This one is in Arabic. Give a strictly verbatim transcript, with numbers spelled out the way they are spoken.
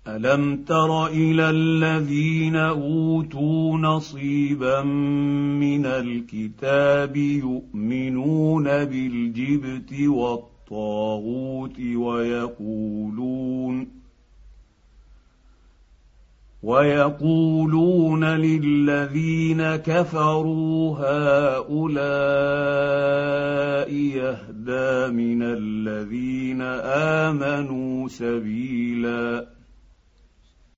ألم تر إلى الذين أوتوا نصيبا من الكتاب يؤمنون بالجبت والطاغوت ويقولون ويقولون للذين كفروا هؤلاء يهدى من الذين آمنوا سبيلا